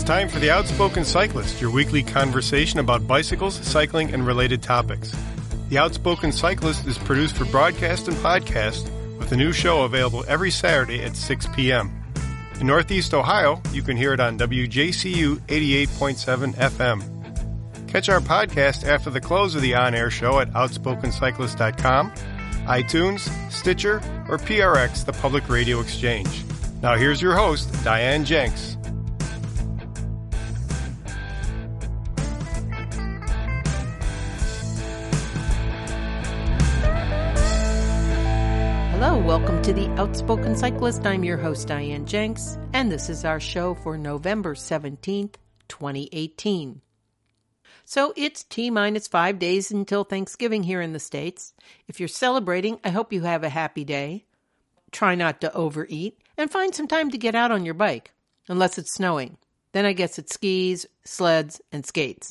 time for The Outspoken Cyclist, your weekly conversation about bicycles, cycling, and related topics. The Outspoken Cyclist is produced for broadcast and podcast, with a new show available every Saturday at 6 p.m. In Northeast Ohio, you can hear it on WJCU 88.7 FM. Catch our podcast after the close of the on-air show at outspokencyclist.com, iTunes, Stitcher, or PRX, the Public Radio Exchange. Now here's your host, Diane Jenks. Hello, welcome to the Outspoken Cyclist. I'm your host, Diane Jenks, and this is our show for November 17th, 2018. So it's T-minus 5 days until Thanksgiving here in the States. If you're celebrating, I hope you have a happy day. Try not to overeat, and find some time to get out on your bike, unless it's snowing. Then I guess it's skis, sleds, and skates.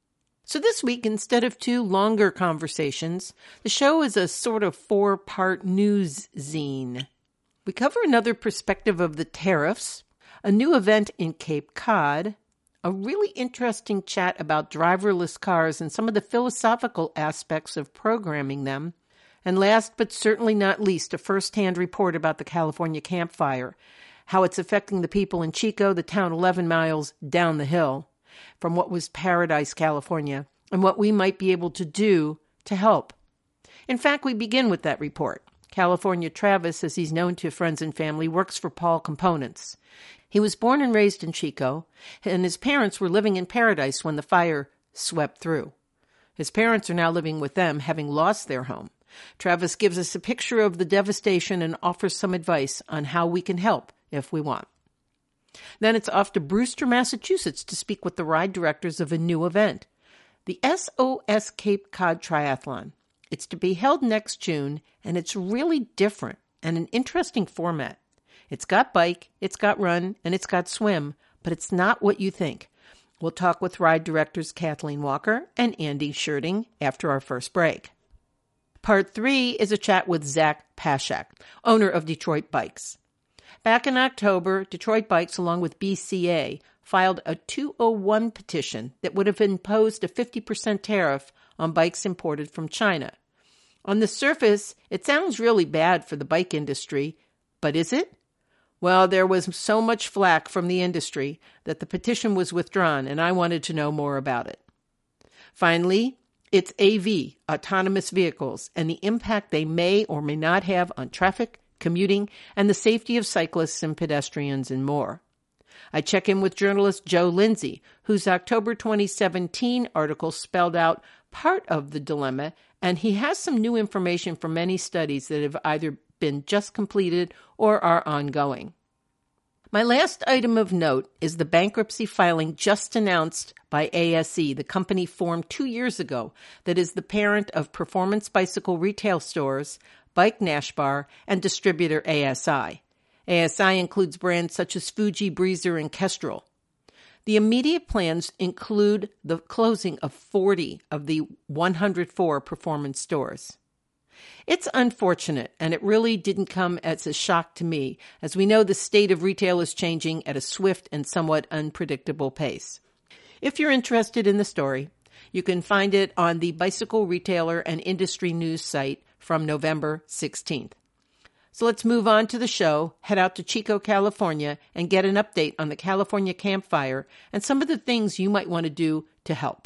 So this week, instead of 2 longer conversations, the show is a sort of 4-part news zine. We cover another perspective of the tariffs, a new event in Cape Cod, a really interesting chat about driverless cars and some of the philosophical aspects of programming them, and last but certainly not least, a first-hand report about the California Camp Fire, how it's affecting the people in Chico, the town 11 miles down the hill from what was Paradise, California, and what we might be able to do to help. In fact, we begin with that report. California Travis, as he's known to friends and family, works for Paul Components. He was born and raised in Chico, and his parents were living in Paradise when the fire swept through. His parents are now living with them, having lost their home. Travis gives us a picture of the devastation and offers some advice on how we can help if we want. Then it's off to Brewster, Massachusetts to speak with the ride directors of a new event, the SOS Cape Cod Triathlon. It's to be held next June, and it's really different and an interesting format. It's got bike, it's got run, and it's got swim, but it's not what you think. We'll talk with ride directors Kathleen Walker and Andy Shirting after our first break. Part 3 is a chat with Zach Pashak, owner of Detroit Bikes. Back in October, Detroit Bikes, along with BCA, filed a 201 petition that would have imposed a 50% tariff on bikes imported from China. On the surface, it sounds really bad for the bike industry, but is it? Well, there was so much flack from the industry that the petition was withdrawn, and I wanted to know more about it. Finally, it's AV, autonomous vehicles, and the impact they may or may not have on traffic, commuting, and the safety of cyclists and pedestrians and more. I check in with journalist Joe Lindsay, whose October 2017 article spelled out part of the dilemma, and he has some new information from many studies that have either been just completed or are ongoing. My last item of note is the bankruptcy filing just announced by ASE, the company formed 2 years ago that is the parent of Performance Bicycle Retail Stores, Bike Nash Bar, and distributor ASI. ASI includes brands such as Fuji, Breezer, and Kestrel. The immediate plans include the closing of 40 of the 104 performance stores. It's unfortunate, and it really didn't come as a shock to me, as we know the state of retail is changing at a swift and somewhat unpredictable pace. If you're interested in the story, you can find it on the Bicycle Retailer and Industry News site from November 16th. So let's move on to the show, head out to Chico, California, and get an update on the California Camp Fire and some of the things you might want to do to help.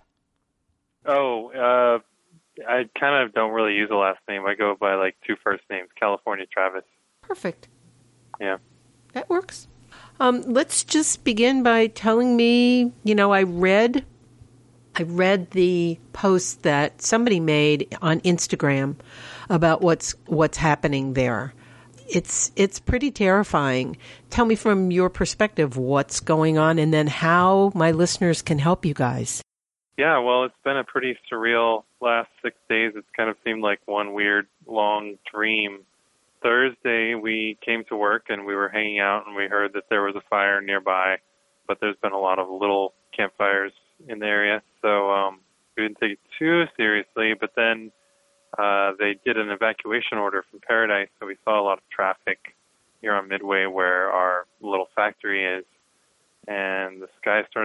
I kind of don't really use a last name. I go by like 2 first names, California Travis. Perfect. Yeah. That works. Let's just begin by telling me, I read the post that somebody made on Instagram about what's happening there. It's pretty terrifying. Tell me from your perspective what's going on and then how my listeners can help you guys. Yeah, well, it's been a pretty surreal last 6 days. It's kind of seemed like one weird, long dream. Thursday, we came to work and we were hanging out and we heard that there was a fire nearby, but there's been a lot of little campfires in the area, so we didn't take it too seriously. But then they did an evacuation order from Paradise, so we saw a lot of traffic here on Midway where our little factory is, and the sky started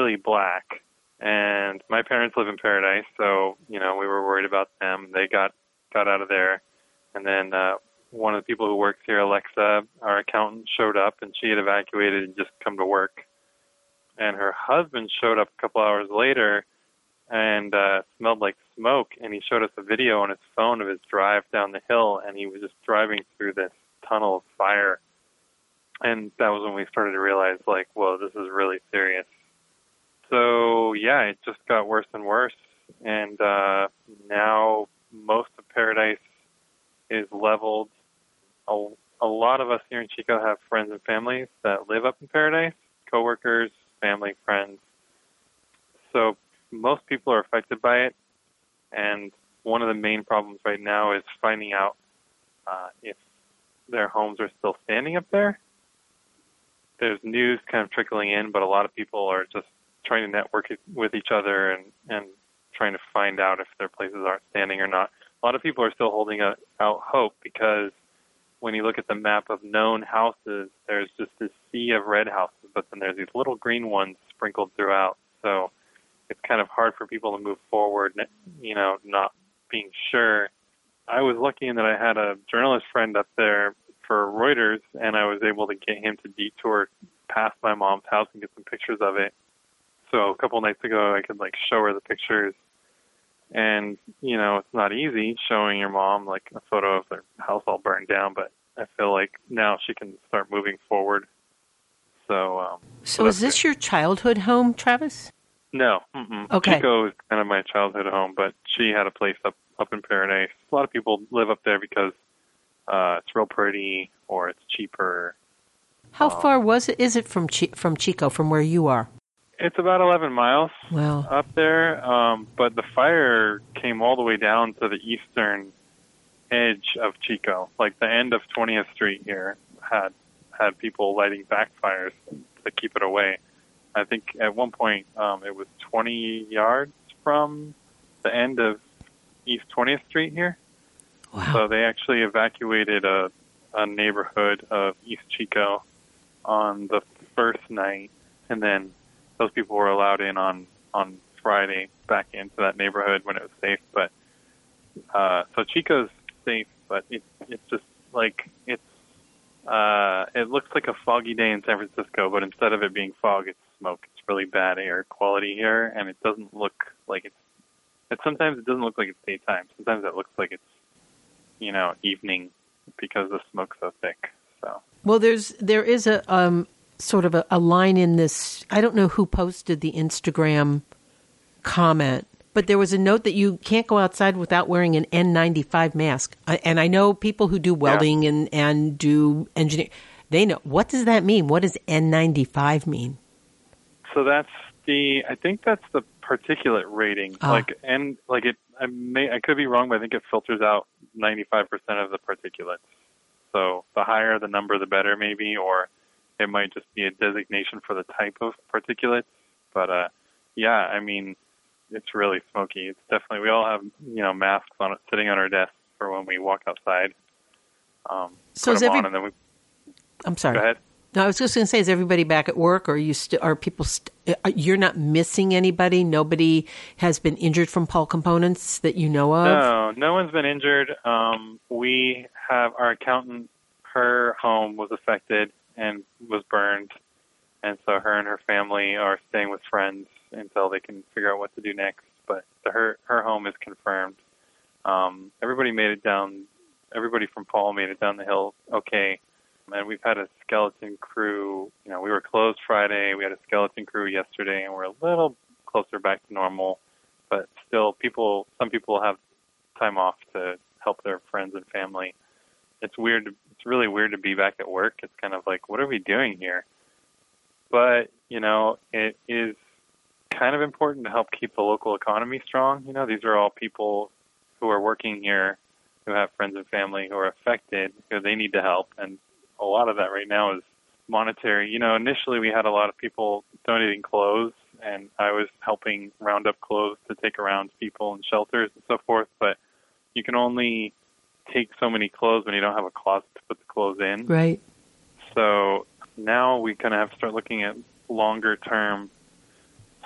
really black. And my parents live in Paradise, so, we were worried about them. They got out of there. And then one of the people who works here, Alexa, our accountant, showed up, and she had evacuated and just come to work. And her husband showed up a couple hours later and smelled like smoke, and he showed us a video on his phone of his drive down the hill, and he was just driving through this tunnel of fire. And that was when we started to realize, whoa, this is really serious. So, yeah, it just got worse and worse, and now most of Paradise is leveled. A lot of us here in Chico have friends and families that live up in Paradise, coworkers, family, friends. So most people are affected by it, and one of the main problems right now is finding out if their homes are still standing up there. There's news kind of trickling in, but a lot of people are just trying to network with each other and trying to find out if their places aren't standing or not. A lot of people are still holding out hope, because when you look at the map of known houses, there's just this sea of red houses, but then there's these little green ones sprinkled throughout. So it's kind of hard for people to move forward, not being sure. I was lucky in that I had a journalist friend up there for Reuters, and I was able to get him to detour past my mom's house and get some pictures of it. So a couple nights ago, I could show her the pictures. And, it's not easy showing your mom a photo of their house all burned down, but I feel like now she can start moving forward. So is this your childhood home, Travis? No. Mm-mm. Okay. Chico is kind of my childhood home, but she had a place up in Paradise. A lot of people live up there because it's real pretty or it's cheaper. How far is it from Chico, from where you are? It's about 11 miles up there, but the fire came all the way down to the eastern edge of Chico. The end of 20th Street here had people lighting backfires to keep it away. I think at one point it was 20 yards from the end of East 20th Street here. Wow. So they actually evacuated a neighborhood of East Chico on the first night, and then those people were allowed in on Friday back into that neighborhood when it was safe. But so Chico's safe, but it's just it looks like a foggy day in San Francisco, but instead of it being fog, it's smoke. It's really bad air quality here, and it doesn't look like it's sometimes it doesn't look like it's daytime. Sometimes it looks like it's evening because the smoke's so thick. So there is a sort of a line in this. I don't know who posted the Instagram comment, but there was a note that you can't go outside without wearing an N95 mask. And I know people who do welding and do engineering, they know. What does that mean? What does N95 mean? So I think that's the particulate rating. I could be wrong, but I think it filters out 95% of the particulates. So the higher the number, the better maybe, or it might just be a designation for the type of particulates. But, it's really smoky. It's definitely, we all have, masks on it sitting on our desks for when we walk outside. So I'm sorry. Go ahead. No, I was just going to say, is everybody back at work, or are people? You're not missing anybody. Nobody has been injured from Paul Components that you know of. No one's been injured. We have our accountant. Her home was affected and was burned, and so her and her family are staying with friends until they can figure out what to do next. But her home is confirmed. Everybody made it down. Everybody from Paul made it down the hill okay. And we've had a skeleton crew. We were closed Friday. We had a skeleton crew yesterday, and we're a little closer back to normal. But still, some people have time off to help their friends and family. It's weird. It's really weird to be back at work. It's kind of like, what are we doing here? But, it is kind of important to help keep the local economy strong. These are all people who are working here, who have friends and family who are affected, who they need to help. And a lot of that right now is monetary. Initially we had a lot of people donating clothes, and I was helping round up clothes to take around people in shelters and so forth. But you can only take so many clothes when you don't have a closet to put the clothes in. Right. So now we kind of have to start looking at longer term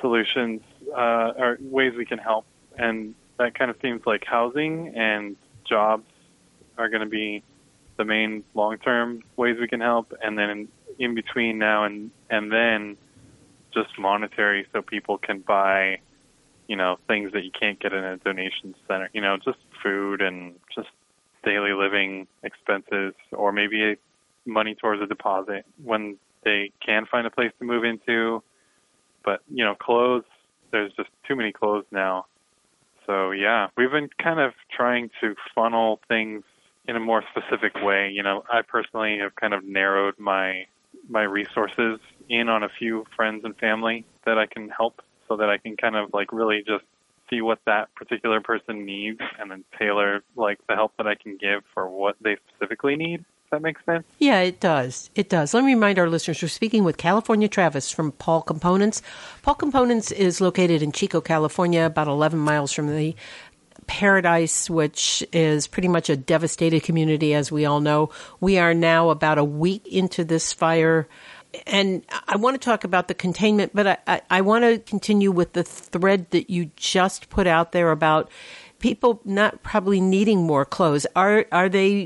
solutions or ways we can help. And that kind of seems like housing and jobs are going to be the main long-term ways we can help. And then in between now and then, just monetary, so people can buy, things that you can't get in a donation center, just food and just daily living expenses, or maybe money towards a deposit when they can find a place to move into. But, clothes, there's just too many clothes now. So, yeah, we've been kind of trying to funnel things in a more specific way. I personally have kind of narrowed my resources in on a few friends and family that I can help, so that I can kind of really just see what that particular person needs and then tailor the help that I can give for what they specifically need. Does that make sense? Yeah, it does. It does. Let me remind our listeners, we're speaking with California Travis from Paul Components. Paul Components is located in Chico, California, about 11 miles from the Paradise, which is pretty much a devastated community, as we all know. We are now about a week into this fire, and I want to talk about the containment, but I want to continue with the thread that you just put out there about people not probably needing more clothes. Are they?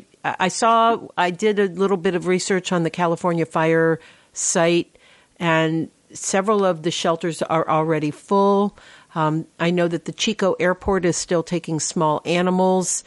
I did a little bit of research on the California Fire site, and several of the shelters are already full. I know that the Chico Airport is still taking small animals.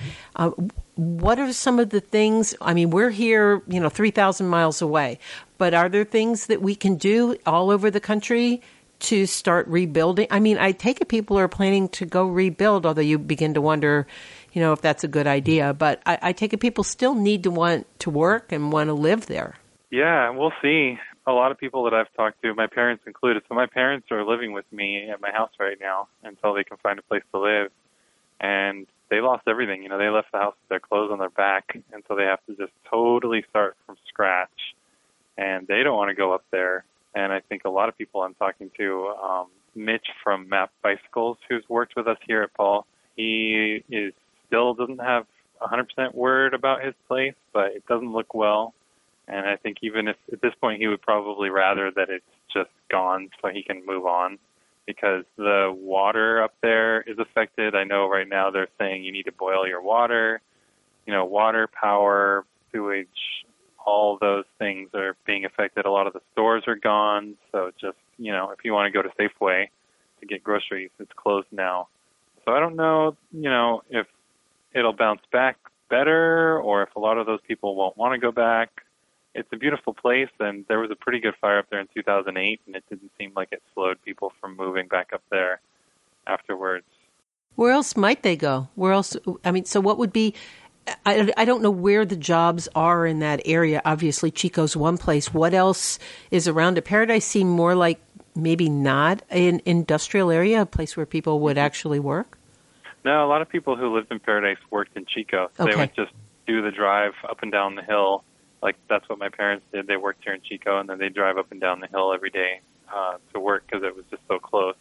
What are some of the things? I mean, we're here, 3,000 miles away, but are there things that we can do all over the country to start rebuilding? I mean, I take it people are planning to go rebuild, although you begin to wonder, if that's a good idea. But I take it people still need to want to work and want to live there. Yeah, we'll see. A lot of people that I've talked to, my parents included. So my parents are living with me at my house right now until they can find a place to live. And they lost everything. They left the house with their clothes on their back, and so they have to just totally start from scratch. And they don't want to go up there. And I think a lot of people I'm talking to, Mitch from Map Bicycles, who's worked with us here at Paul, he still doesn't have 100% word about his place, but it doesn't look well. And I think even if at this point he would probably rather that it's just gone so he can move on, because the water up there is affected. I know right now they're saying you need to boil your water. Water, power, sewage, all those things are being affected. A lot of the stores are gone. So just, if you want to go to Safeway to get groceries, it's closed now. So I don't know, if it'll bounce back better or if a lot of those people won't want to go back. It's a beautiful place, and there was a pretty good fire up there in 2008, and it didn't seem like it slowed people from moving back up there afterwards. Where else might they go? Where else? I mean, so what would be, I don't know where the jobs are in that area. Obviously, Chico's one place. What else is around it? Paradise seemed more like maybe not an industrial area, a place where people would actually work? No, a lot of people who lived in Paradise worked in Chico. So They would just do the drive up and down the hill. That's what my parents did. They worked here in Chico, and then they drive up and down the hill every day to work because it was just so close.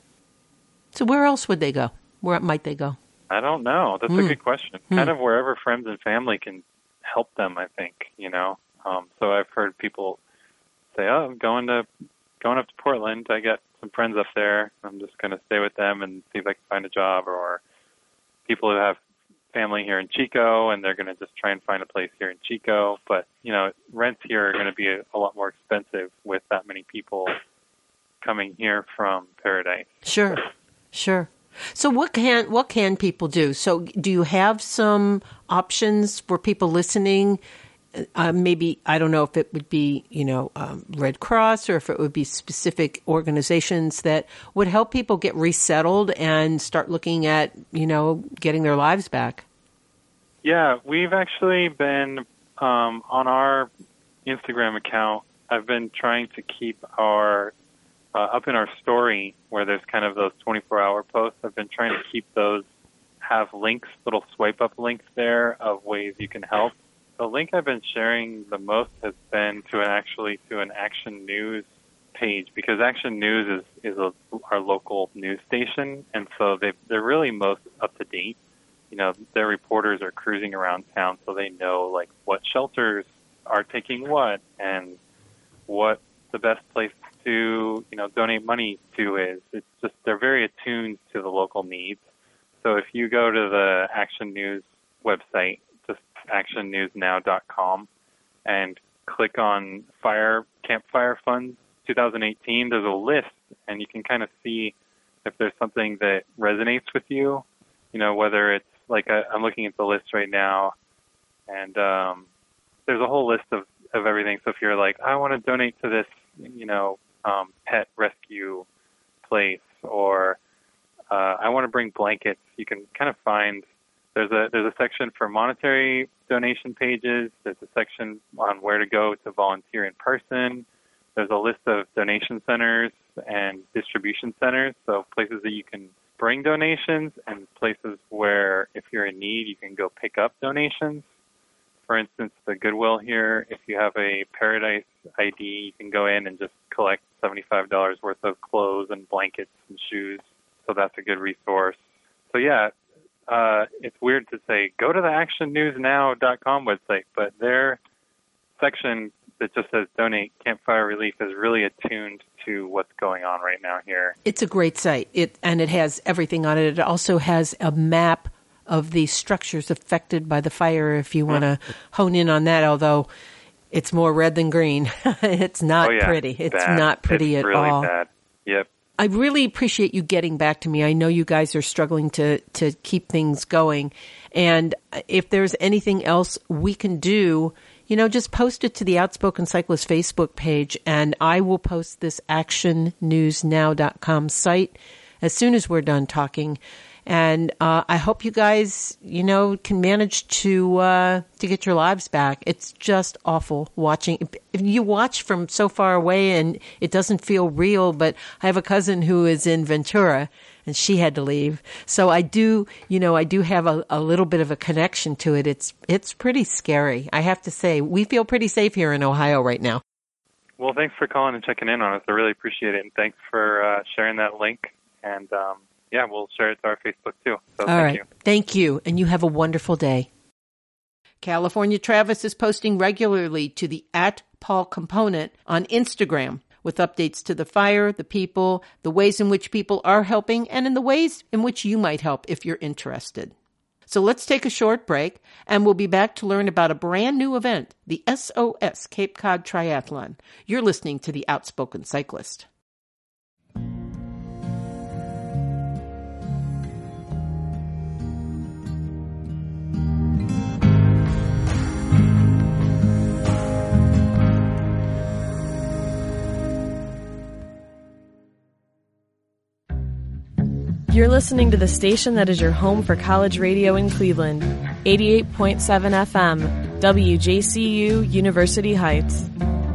So where else would they go? Where might they go? I don't know. That's a good question. Kind of wherever friends and family can help them, I think, So I've heard people say, I'm going up to Portland. I got some friends up there. I'm just going to stay with them and see if I can find a job. Or people who have family here in Chico, and they're going to just try and find a place here in Chico. But, rents here are going to be a lot more expensive with that many people coming here from Paradise. Sure. So what can people do? So do you have some options for people listening? Maybe, I don't know if it would be, Red Cross, or if it would be specific organizations that would help people get resettled and start looking at, getting their lives back. Yeah, we've actually been, on our Instagram account, I've been trying to keep our, up in our story where there's kind of those 24-hour posts, I've been trying to keep those, have links, little swipe-up links there of ways you can help. The link I've been sharing the most has been to an Action News page, because Action News is our local news station, and so they're really most up to date. Their reporters are cruising around town, so they know what shelters are taking what and what the best place to, donate money to is. It's just they're very attuned to the local needs. So if you go to the Action News website, just actionnewsnow.com, and click on Campfire Funds 2018, there's a list, and you can kind of see if there's something that resonates with you, whether it's like I'm looking at the list right now, and there's a whole list of everything. So if you're like, I want to donate to this, pet rescue place, or I want to bring blankets, you can kind of find there's a section for monetary donation pages. There's a section on where to go to volunteer in person. There's a list of donation centers and distribution centers, so places that you can bring donations and places where, if you're in need, you can go pick up donations. For instance, the Goodwill here, if you have a Paradise ID, you can go in and just collect $75 worth of clothes and blankets and shoes. So that's a good resource. So yeah, it's weird to say, go to the actionnewsnow.com website, but their section that just says donate Campfire Relief is really attuned to what's going on right now here. It's a great site, and it has everything on it. It also has a map of the structures affected by the fire if you want to hone in on that, although it's more red than green. It's not pretty. It's bad. Not pretty it's at really all. Bad. Yep. I really appreciate you getting back to me. I know you guys are struggling to keep things going. And if there's anything else we can do, just post it to the Outspoken Cyclist Facebook page, and I will post this actionnewsnow.com site as soon as we're done talking. And I hope you guys, can manage to get your lives back. It's just awful watching. If you watch from so far away and it doesn't feel real, but I have a cousin who is in Ventura and she had to leave. So I do have a little bit of a connection to it. It's pretty scary. I have to say, we feel pretty safe here in Ohio right now. Well, thanks for calling and checking in on us. I really appreciate it. And thanks for sharing that link. And, yeah, we'll share it to our Facebook, too. So thank you. Thank you, and you have a wonderful day. California Travis is posting regularly to the @PaulComponent on Instagram with updates to the fire, the people, the ways in which people are helping, and in the ways in which you might help if you're interested. So let's take a short break, and we'll be back to learn about a brand new event, the SOS Cape Cod Triathlon. You're listening to The Outspoken Cyclist. You're listening to the station that is your home for college radio in Cleveland, 88.7 FM, WJCU, University Heights.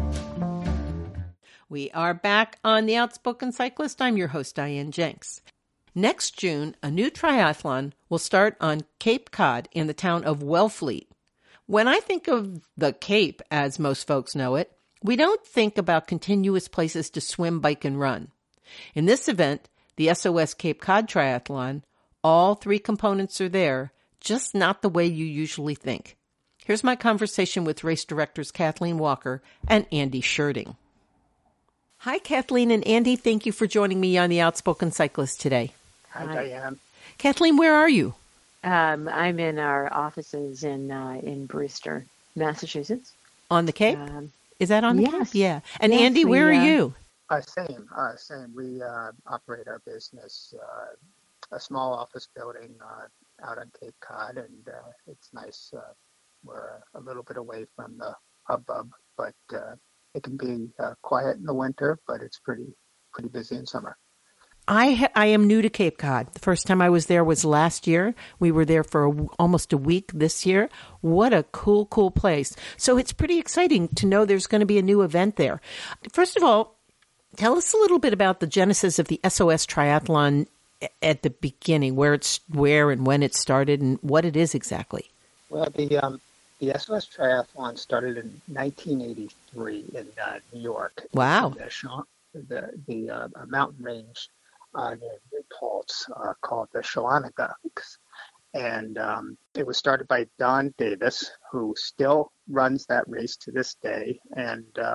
We are back on The Outspoken Cyclist. I'm your host, Diane Jenks. Next June, a new triathlon will start on Cape Cod in the town of Wellfleet. When I think of the Cape, as most folks know it, we don't think about continuous places to swim, bike, and run. In this event, the SOS Cape Cod Triathlon, all three components are there, just not the way you usually think. Here's my conversation with race directors Kathleen Walker and Andy Sherding. Hi, Kathleen and Andy. Thank you for joining me on The Outspoken Cyclist today. Hi, Diane. Kathleen, where are you? I'm in our offices in Brewster, Massachusetts. On the Cape? Is that on the Cape? Yeah. And yes, Andy, where are you? Same. We operate our business, a small office building out on Cape Cod, and it's nice. We're a little bit away from the hubbub, but it can be quiet in the winter, but it's pretty busy in summer. I am new to Cape Cod. The first time I was there was last year. We were there for almost a week this year. What a cool place. So it's pretty exciting to know there's going to be a new event there. First of all, tell us a little bit about the genesis of the SOS Triathlon at the beginning, where and when it started and what it is exactly. Well, the SOS Triathlon started in 1983 in New York. Wow. The mountain range near New Paltz called the Shawanagaks. And it was started by Don Davis, who still runs that race to this day. And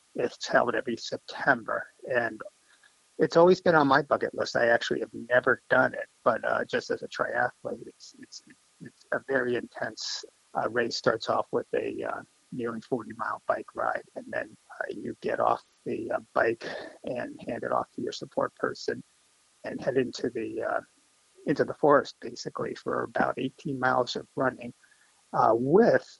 It's held every September, and it's always been on my bucket list. I actually have never done it, but just as a triathlete, it's a very intense race. Starts off with a nearly 40-mile bike ride, and then you get off the bike and hand it off to your support person and head into the forest, basically, for about 18 miles of running with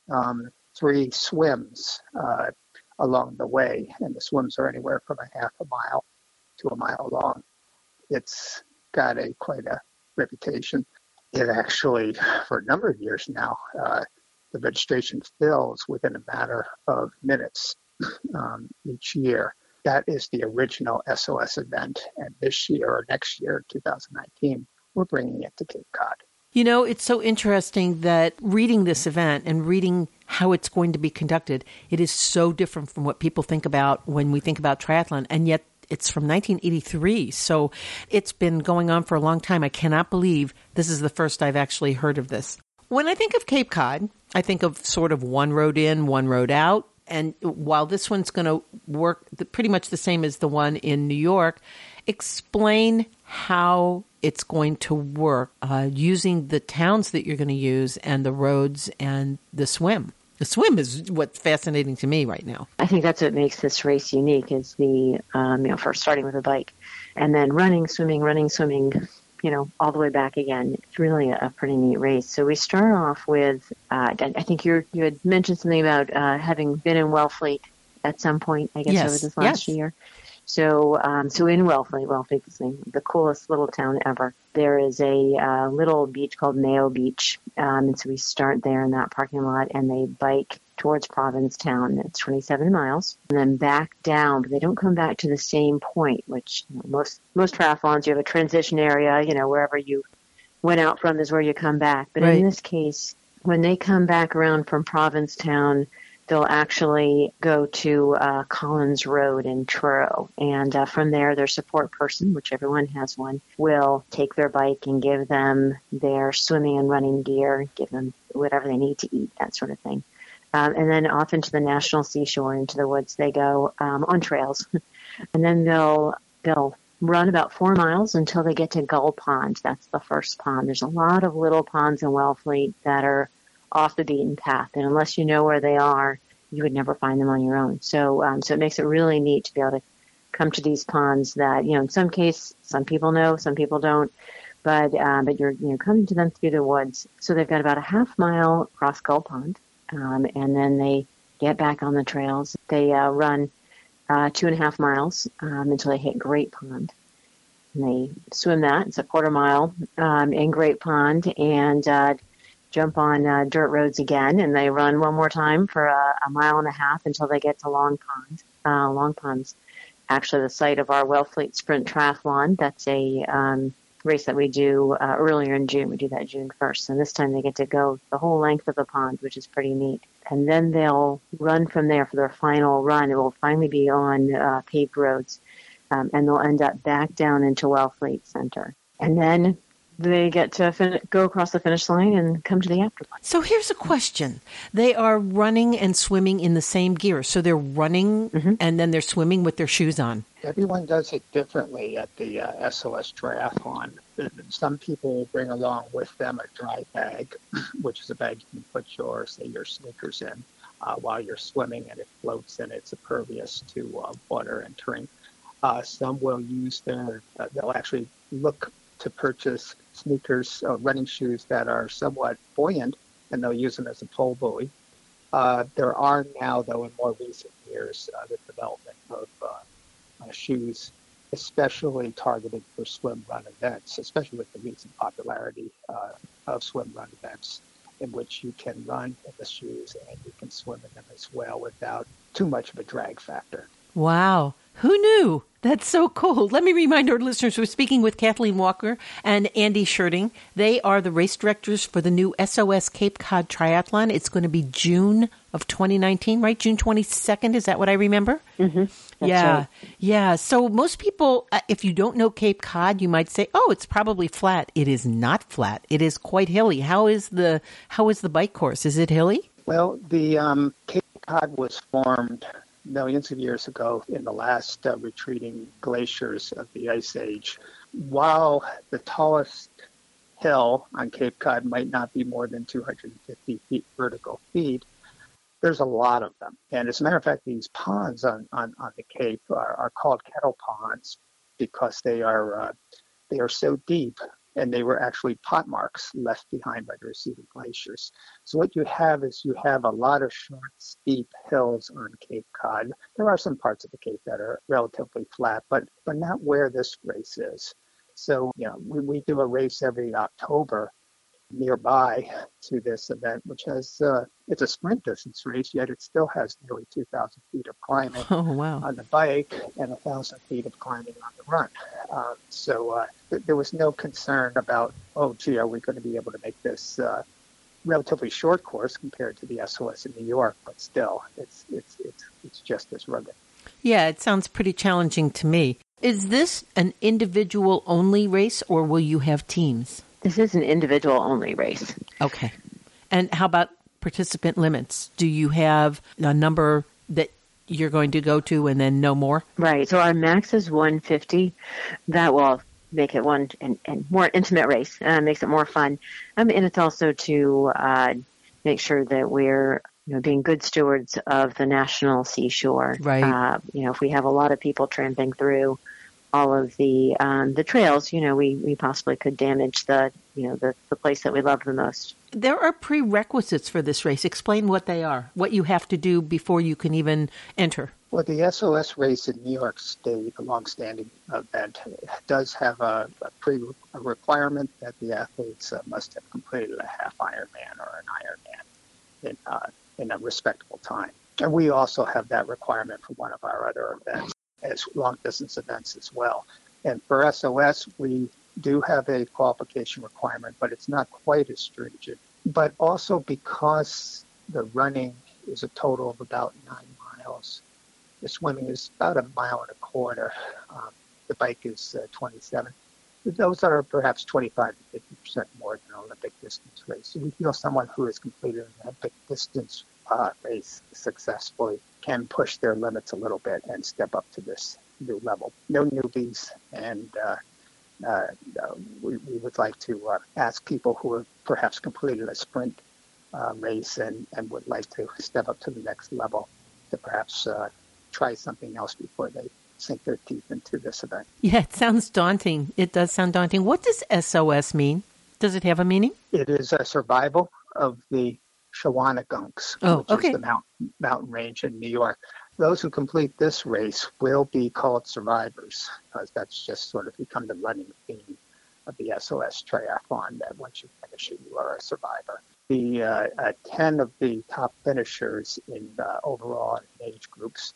3 swims along the way, and the swims are anywhere from a half a mile to a mile long. It's got quite a reputation. It actually, for a number of years now, the registration fills within a matter of minutes each year. That is the original SOS event, and this year or next year, 2019, we're bringing it to Cape Cod. You know, it's so interesting that reading this event and reading how it's going to be conducted, it is so different from what people think about when we think about triathlon, and yet it's from 1983, so it's been going on for a long time. I cannot believe this is the first I've actually heard of this. When I think of Cape Cod, I think of sort of one road in, one road out, and while this one's going to work pretty much the same as the one in New York, explain how it's going to work using the towns that you're going to use and the roads and the swim. The swim is what's fascinating to me right now. I think that's what makes this race unique is the, first starting with a bike and then running, swimming, all the way back again. It's really a pretty neat race. So we start off with, I think you had mentioned something about having been in Wellfleet at some point, I guess, over this last year. So in Wellfleet is the coolest little town ever. There is a little beach called Mayo Beach, and so we start there in that parking lot, and they bike towards Provincetown. It's 27 miles, and then back down, but they don't come back to the same point, which most triathlons, you have a transition area, wherever you went out from is where you come back. But in this case, when they come back around from Provincetown, they'll actually go to Collins Road in Truro. And from there, their support person, which everyone has one, will take their bike and give them their swimming and running gear, give them whatever they need to eat, that sort of thing. And then off into the National Seashore, into the woods they go on trails. And then they'll run about 4 miles until they get to Gull Pond. That's the first pond. There's a lot of little ponds in Wellfleet that are off the beaten path, and unless you know where they are, you would never find them on your own. So it makes it really neat to be able to come to these ponds that, in some case, some people know, some people don't, but you're coming to them through the woods. So they've got about a half mile across Gull Pond, and then they get back on the trails. They run 2.5 miles until they hit Great Pond. And they swim that. It's a quarter mile in Great Pond, and jump on dirt roads again, and they run one more time for a mile and a half until they get to Long Pond. Long Pond's actually the site of our Wellfleet Sprint Triathlon. That's a race that we do earlier in June. We do that June 1st, and this time they get to go the whole length of the pond, which is pretty neat. And then they'll run from there for their final run. It will finally be on paved roads, and they'll end up back down into Wellfleet Center. And then they get to go across the finish line and come to the afterlife. So here's a question. They are running and swimming in the same gear. So they're running and then they're swimming with their shoes on. Everyone does it differently at the SOS Triathlon. Some people bring along with them a dry bag, which is a bag you can put your sneakers in while you're swimming, and it floats and it's impervious to water entering. Some will use they'll actually look to purchase sneakers, running shoes that are somewhat buoyant, and they'll use them as a pole buoy. There are now, though, in more recent years, the development of shoes especially targeted for swim-run events, especially with the recent popularity of swim-run events, in which you can run in the shoes and you can swim in them as well without too much of a drag factor. Wow. Who knew? That's so cool. Let me remind our listeners, we're speaking with Kathleen Walker and Andy Schurting. They are the race directors for the new SOS Cape Cod Triathlon. It's going to be June of 2019, right? June 22nd, is that what I remember? Mm-hmm. Right. Yeah. So most people, if you don't know Cape Cod, you might say, oh, it's probably flat. It is not flat. It is quite hilly. How is the bike course? Is it hilly? Well, the Cape Cod was formed millions of years ago in the last retreating glaciers of the Ice Age. While the tallest hill on Cape Cod might not be more than 250 feet vertical feet, there's a lot of them. And as a matter of fact, these ponds on the Cape are called kettle ponds because they are so deep, and they were actually pot marks left behind by the receding glaciers. So what you have is you have a lot of short, steep hills on Cape Cod. There are some parts of the Cape that are relatively flat, but not where this race is. So, we do a race every October nearby to this event, which has, it's a sprint distance race, yet it still has nearly 2,000 feet of climbing on the bike and 1,000 feet of climbing on the run. So there was no concern about, are we going to be able to make this relatively short course compared to the SOS in New York, but still, it's just as rugged. Yeah, it sounds pretty challenging to me. Is this an individual-only race, or will you have teams? This is an individual-only race. Okay. And how about participant limits? Do you have a number that you're going to go to and then no more? Right. So our max is 150. That will make it one and more intimate race. Makes it more fun. And it's also to make sure that we're being good stewards of the national seashore. Right. If we have a lot of people tramping through all of the trails, we possibly could damage the place that we love the most. There are prerequisites for this race. Explain what they are, what you have to do before you can even enter. Well, the SOS race in New York State, a longstanding event, does have a requirement that the athletes must have completed a half Ironman or an Ironman in a respectable time. And we also have that requirement for one of our other events, as long-distance events as well. And for SOS, we do have a qualification requirement, but it's not quite as stringent. But also because the running is a total of about 9 miles, the swimming is about 1.25 miles. The bike is 27. Those are perhaps 25 to 50% more than an Olympic distance race. So we feel someone who has completed an Olympic distance race successfully can push their limits a little bit and step up to this new level. No newbies, and we would like to ask people who have perhaps completed a sprint race and would like to step up to the next level to perhaps try something else before they sink their teeth into this event. Yeah, it sounds daunting. It does sound daunting. What does SOS mean? Does it have a meaning? It is a survival of the Shawanegunks, which is the mountain range in New York. Those who complete this race will be called survivors, because that's just sort of become the running theme of the SOS triathlon, that once you finish it, you are a survivor. The 10 of the top finishers in overall age groups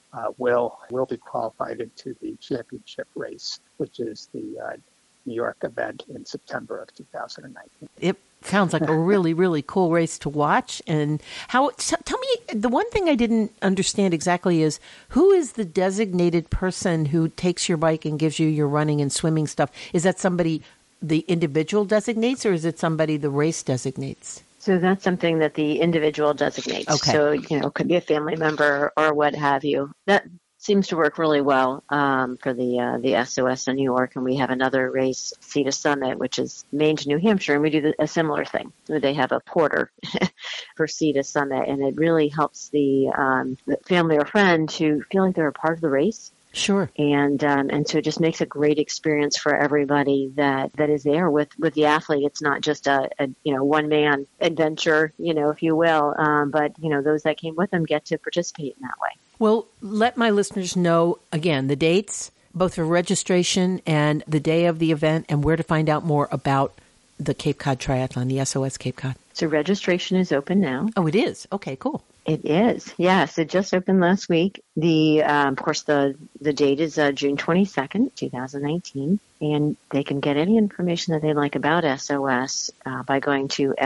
will be qualified into the championship race, which is the New York event in September of 2019. It sounds like a really, really cool race to watch. And tell me, the one thing I didn't understand exactly is, who is the designated person who takes your bike and gives you your running and swimming stuff? Is that somebody the individual designates, or is it somebody the race designates? So that's something that the individual designates. Okay. So, it could be a family member or what have you. That seems to work really well for the SOS in New York. And we have another race, CETA Summit, which is Maine to New Hampshire, and we do a similar thing. They have a porter for CETA Summit, and it really helps the family or friend to feel like they're a part of the race. Sure. And so it just makes a great experience for everybody that is there with the athlete. It's not just a one-man adventure, if you will, but, those that came with them get to participate in that way. Well, let my listeners know, again, the dates, both for registration and the day of the event, and where to find out more about the Cape Cod Triathlon, the SOS Cape Cod. So registration is open now. Oh, it is? Okay, cool. It is. Yes, it just opened last week. Of course, the date is June 22nd, 2019, and they can get any information that they'd like about SOS by going to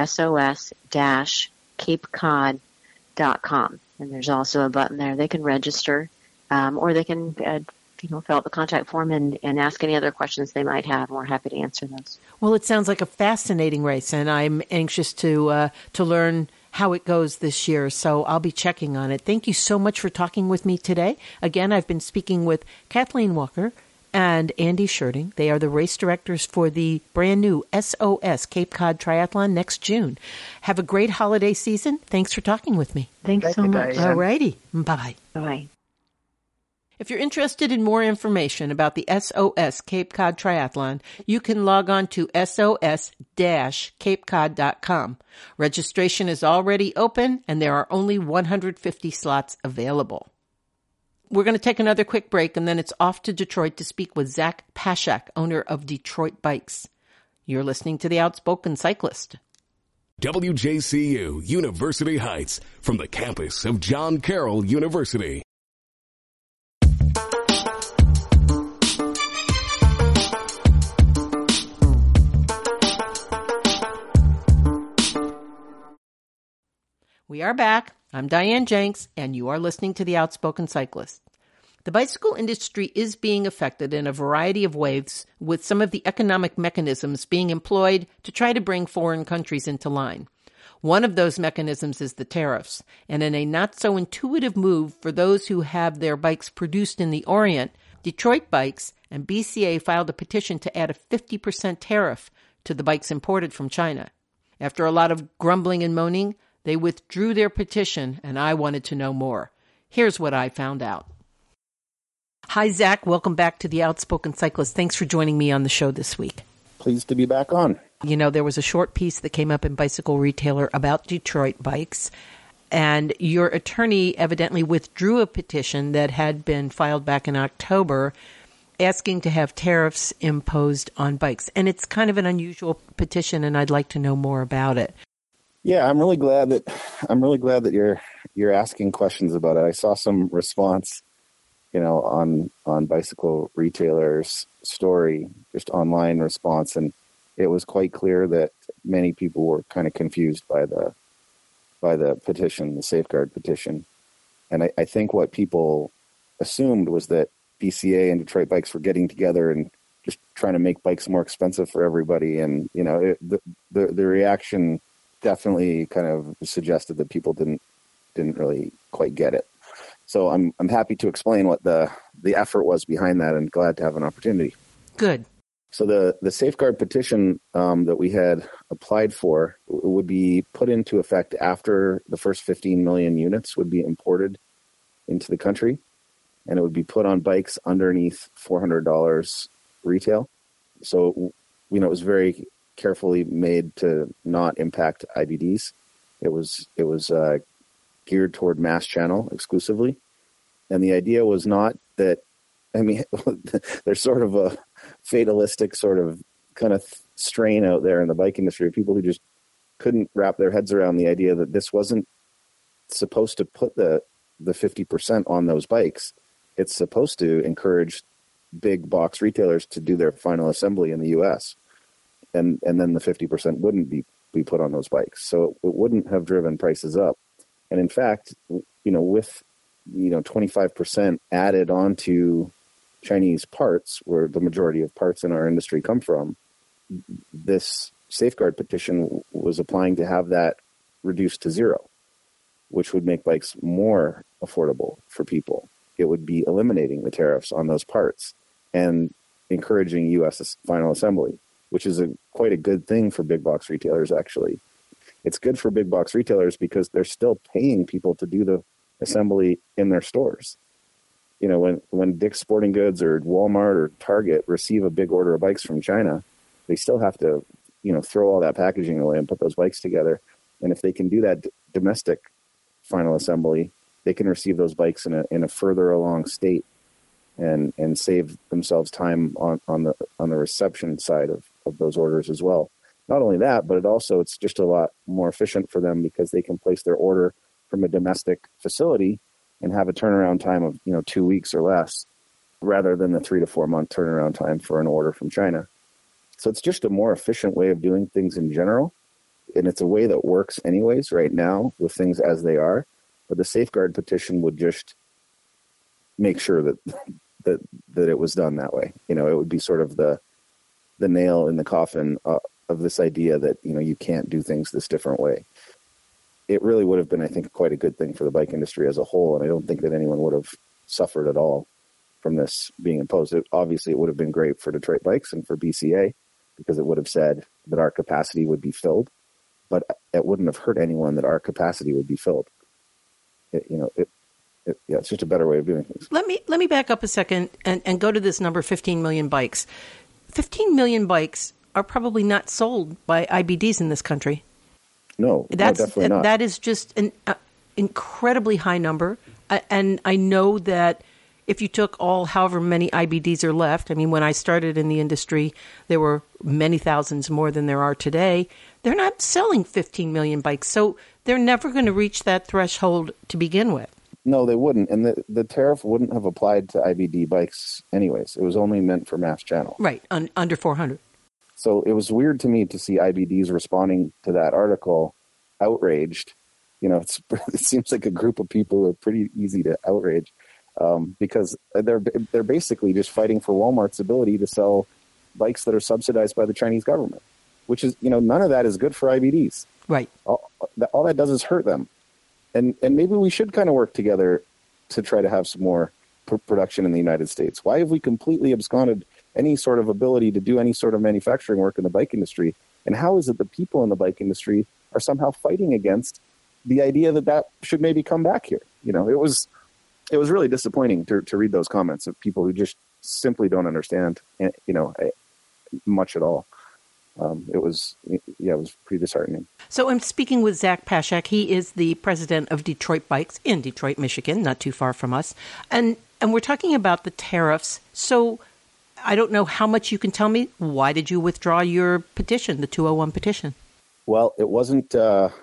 sos-capecod.com. And there's also a button there. They can register, or they can fill out the contact form and ask any other questions they might have. We're happy to answer those. Well, it sounds like a fascinating race, and I'm anxious to learn how it goes this year, so I'll be checking on it. Thank you so much for talking with me today. Again, I've been speaking with Kathleen Walker and Andy Shirting. They are the race directors for the brand new SOS Cape Cod Triathlon next June. Have a great holiday season. Thanks for talking with me. Thanks so much. All righty. Bye-bye. Bye-bye. If you're interested in more information about the SOS Cape Cod Triathlon, you can log on to sos-capecod.com. Registration is already open, and there are only 150 slots available. We're going to take another quick break, and then it's off to Detroit to speak with Zach Pashak, owner of Detroit Bikes. You're listening to The Outspoken Cyclist. WJCU University Heights, from the campus of John Carroll University. We are back. I'm Diane Jenks, and you are listening to The Outspoken Cyclist. The bicycle industry is being affected in a variety of ways, with some of the economic mechanisms being employed to try to bring foreign countries into line. One of those mechanisms is the tariffs, and in a not-so-intuitive move for those who have their bikes produced in the Orient, Detroit Bikes and BCA filed a petition to add a 50% tariff to the bikes imported from China. After a lot of grumbling and moaning, they withdrew their petition, and I wanted to know more. Here's what I found out. Hi, Zach. Welcome back to The Outspoken Cyclist. Thanks for joining me on the show this week. Pleased to be back on. You know, there was a short piece that came up in Bicycle Retailer about Detroit Bikes, and your attorney evidently withdrew a petition that had been filed back in October asking to have tariffs imposed on bikes. And it's kind of an unusual petition, and I'd like to know more about it. Yeah, I'm really glad that you're asking questions about it. I saw some response, on Bicycle Retailer's story, just online response, and it was quite clear that many people were kind of confused by the petition, the safeguard petition. And I think what people assumed was that BCA and Detroit Bikes were getting together and just trying to make bikes more expensive for everybody. And the reaction definitely kind of suggested that people didn't really quite get it. So I'm happy to explain what the effort was behind that, and glad to have an opportunity. Good. So the safeguard petition that we had applied for would be put into effect after the first 15 million units would be imported into the country, and it would be put on bikes underneath $400 retail. So, it was very carefully made to not impact IBDs. It was geared toward mass channel exclusively. And the idea was not that, there's sort of a fatalistic sort of kind of strain out there in the bike industry of people who just couldn't wrap their heads around the idea that this wasn't supposed to put the 50% on those bikes. It's supposed to encourage big box retailers to do their final assembly in the U.S. And then the 50% wouldn't be put on those bikes. So it wouldn't have driven prices up. And in fact, with 25% added onto Chinese parts, where the majority of parts in our industry come from, this safeguard petition was applying to have that reduced to zero, which would make bikes more affordable for people. It would be eliminating the tariffs on those parts and encouraging U.S. final assembly, which is quite a good thing for big box retailers, actually. It's good for big box retailers because they're still paying people to do the assembly in their stores. When Dick's Sporting Goods or Walmart or Target receive a big order of bikes from China, they still have to, throw all that packaging away and put those bikes together. And if they can do that domestic final assembly, they can receive those bikes in a further along state and save themselves time on the reception side of those orders as well. Not only that, but it's just a lot more efficient for them because they can place their order from a domestic facility and have a turnaround time of 2 weeks or less, rather than the 3 to 4 month turnaround time for an order from China. So it's just a more efficient way of doing things in general, and it's a way that works anyways right now with things as they are. But the safeguard petition would just make sure that it was done that way. It would be sort of the nail in the coffin of this idea that you can't do things this different way. it really would have been, I think, quite a good thing for the bike industry as a whole. And I don't think that anyone would have suffered at all from this being imposed. Obviously, it would have been great for Detroit Bikes and for BCA because it would have said that our capacity would be filled, but it wouldn't have hurt anyone that our capacity would be filled. It's just a better way of doing things. Let me back up a second and go to this number, 15 million bikes. 15 million bikes are probably not sold by IBDs in this country. No, definitely not. That is just an incredibly high number. And I know that if you took however many IBDs are left, I mean, when I started in the industry, there were many thousands more than there are today. They're not selling 15 million bikes. So they're never going to reach that threshold to begin with. No, they wouldn't. And the tariff wouldn't have applied to IBD bikes anyways. It was only meant for mass channel. Right, under 400. So it was weird to me to see IBDs responding to that article outraged. It seems like a group of people who are pretty easy to outrage because they're basically just fighting for Walmart's ability to sell bikes that are subsidized by the Chinese government, which is, none of that is good for IBDs. Right. All that does is hurt them. And maybe we should kind of work together to try to have some more production in the United States. Why have we completely absconded any sort of ability to do any sort of manufacturing work in the bike industry? And how is it that people in the bike industry are somehow fighting against the idea that should maybe come back here? It was really disappointing to read those comments of people who just simply don't understand, much at all. It was pretty disheartening. So I'm speaking with Zach Pashak. He is the president of Detroit Bikes in Detroit, Michigan, not too far from us. And we're talking about the tariffs. So I don't know how much you can tell me. Why did you withdraw your petition, the 201 petition? Well, it wasn't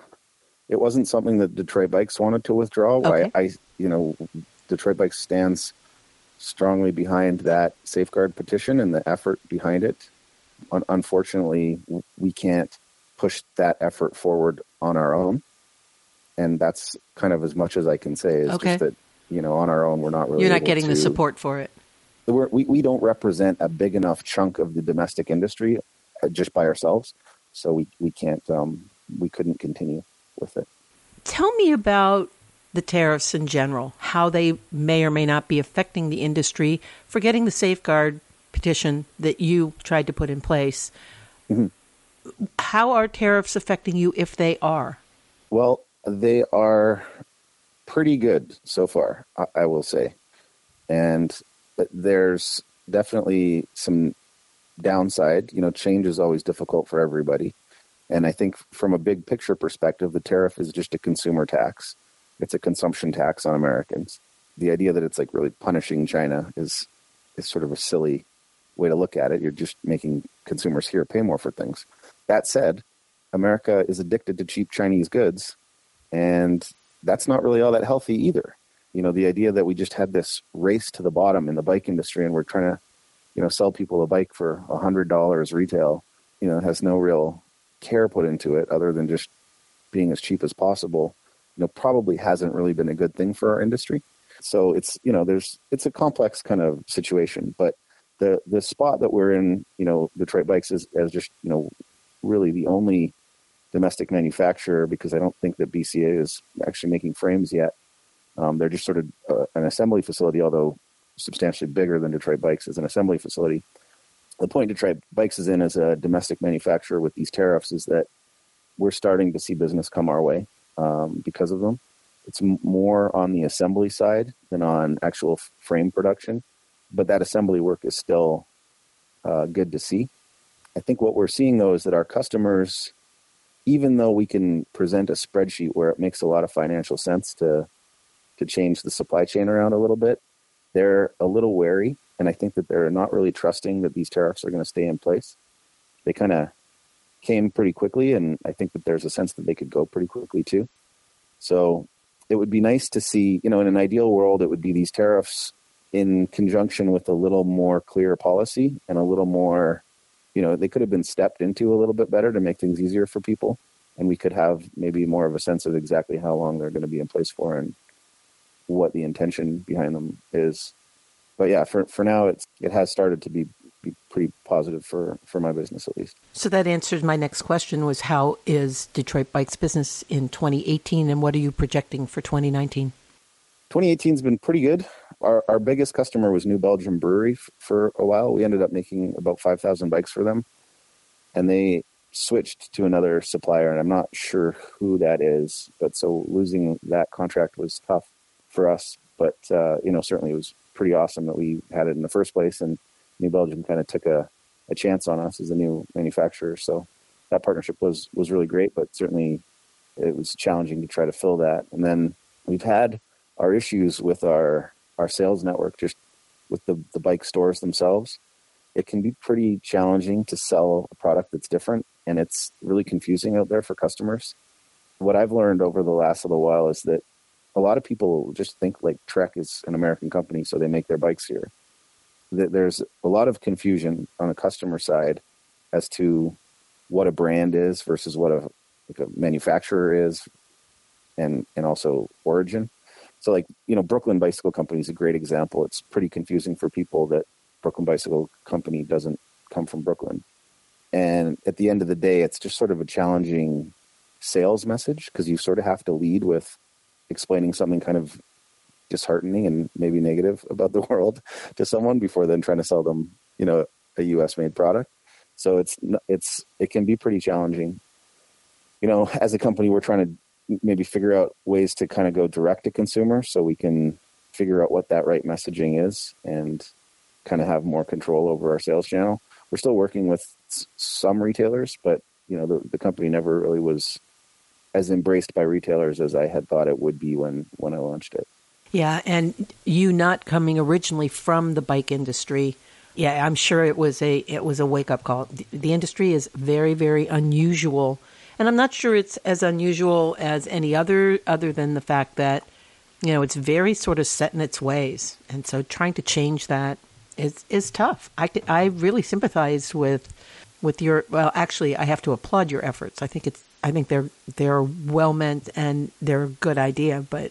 something that Detroit Bikes wanted to withdraw. Okay. Detroit Bikes stands strongly behind that safeguard petition and the effort behind it. Unfortunately, we can't push that effort forward on our own. And that's kind of as much as I can say is just that, on our own, we're not really. You're not getting the support for it. We don't represent a big enough chunk of the domestic industry just by ourselves. So we can't, we couldn't continue with it. Tell me about the tariffs in general, how they may or may not be affecting the industry, forgetting the safeguard petition that you tried to put in place. Mm-hmm. How are tariffs affecting you if they are? Well, they are pretty good so far, I will say. And there's definitely some downside. Change is always difficult for everybody. And I think from a big picture perspective, the tariff is just a consumer tax. It's a consumption tax on Americans. The idea that it's like really punishing China is sort of a silly way to look at it. You're just making consumers here pay more for things. That said, America is addicted to cheap Chinese goods, and that's not really all that healthy either. The idea that we just had this race to the bottom in the bike industry and we're trying to, sell people a bike for $100 retail, has no real care put into it other than just being as cheap as possible, probably hasn't really been a good thing for our industry. So it's, it's a complex kind of situation, but the spot that we're in, Detroit Bikes is as just, really the only domestic manufacturer, because I don't think that BCA is actually making frames yet. They're just sort of an assembly facility, although substantially bigger than Detroit Bikes as an assembly facility. The point Detroit Bikes is in as a domestic manufacturer with these tariffs is that we're starting to see business come our way because of them. It's more on the assembly side than on actual frame production, but that assembly work is still good to see. I think what we're seeing, though, is that our customers, even though we can present a spreadsheet where it makes a lot of financial sense to change the supply chain around a little bit, they're a little wary, and I think that they're not really trusting that these tariffs are going to stay in place. They kind of came pretty quickly, and I think that there's a sense that they could go pretty quickly too. So it would be nice to see, in an ideal world, it would be these tariffs in conjunction with a little more clear policy and a little more, they could have been stepped into a little bit better to make things easier for people. And we could have maybe more of a sense of exactly how long they're going to be in place for and what the intention behind them is. But yeah, for now, it has started to be be pretty positive for my business, at least. So that answers my next question, was how is Detroit Bikes business in 2018, and what are you projecting for 2019? 2018 has been pretty good. Our biggest customer was New Belgium Brewery for a while. We ended up making about 5,000 bikes for them, and they switched to another supplier, and I'm not sure who that is. But so losing that contract was tough for us. But certainly it was pretty awesome that we had it in the first place, and New Belgium kind of took a chance on us as a new manufacturer. So that partnership was really great, but certainly it was challenging to try to fill that. And then we've had our issues with our sales network, just with the bike stores themselves. It can be pretty challenging to sell a product that's different, and it's really confusing out there for customers. What I've learned over the last little while is that a lot of people just think like Trek is an American company, so they make their bikes here. There's a lot of confusion on the customer side as to what a brand is versus what a manufacturer is, and also origin. So Brooklyn Bicycle Company is a great example. It's pretty confusing for people that Brooklyn Bicycle Company doesn't come from Brooklyn. And at the end of the day, it's just sort of a challenging sales message, because you sort of have to lead with explaining something kind of disheartening and maybe negative about the world to someone before then trying to sell them, a US made product. So it can be pretty challenging. As a company, we're trying to maybe figure out ways to kind of go direct to consumer, so we can figure out what that right messaging is and kind of have more control over our sales channel. We're still working with some retailers, but the company never really was as embraced by retailers as I had thought it would be when I launched it. Yeah, and you not coming originally from the bike industry, yeah, I'm sure it was a wake-up call. The industry is very, very unusual, and I'm not sure it's as unusual as any other than the fact that, it's very sort of set in its ways, and so trying to change that is tough. I really sympathize with your. Well, actually, I have to applaud your efforts. I think they're well meant and they're a good idea, but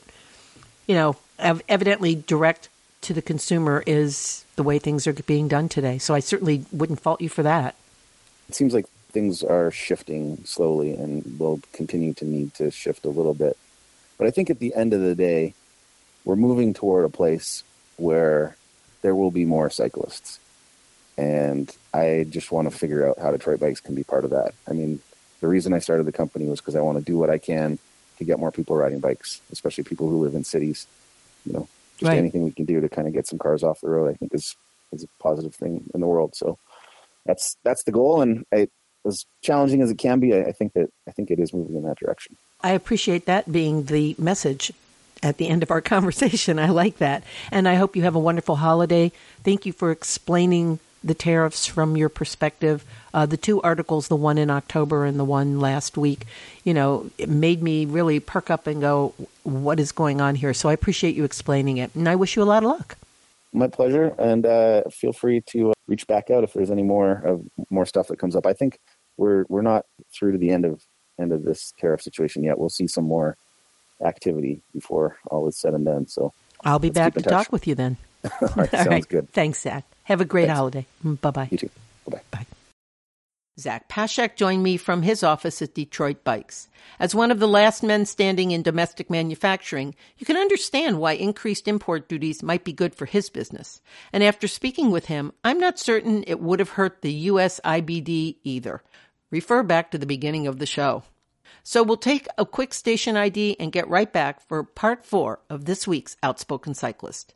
evidently direct to the consumer is the way things are being done today. So I certainly wouldn't fault you for that. It seems like things are shifting slowly and will continue to need to shift a little bit. But I think at the end of the day, we're moving toward a place where there will be more cyclists. And I just want to figure out how Detroit Bikes can be part of that. I mean, the reason I started the company was because I want to do what I can to get more people riding bikes, especially people who live in cities. Just right. Anything we can do to kind of get some cars off the road, I think is a positive thing in the world. So that's the goal. And as challenging as it can be, I think it is moving in that direction. I appreciate that being the message at the end of our conversation. I like that. And I hope you have a wonderful holiday. Thank you for explaining the tariffs from your perspective. The two articles, the one in October and the one last week, it made me really perk up and go, what is going on here? So I appreciate you explaining it. And I wish you a lot of luck. My pleasure. And feel free to reach back out if there's any more stuff that comes up. I think we're not through to the end of this tariff situation yet. We'll see some more activity before all is said and done. So I'll be back to talk with you then. All right, sounds good. Thanks, Zach. Have a great holiday. Bye-bye. You too. Bye-bye. Bye. Zach Pashek joined me from his office at Detroit Bikes. As one of the last men standing in domestic manufacturing, you can understand why increased import duties might be good for his business. And after speaking with him, I'm not certain it would have hurt the U.S. IBD either. Refer back to the beginning of the show. So we'll take a quick station ID and get right back for part 4 of this week's Outspoken Cyclist.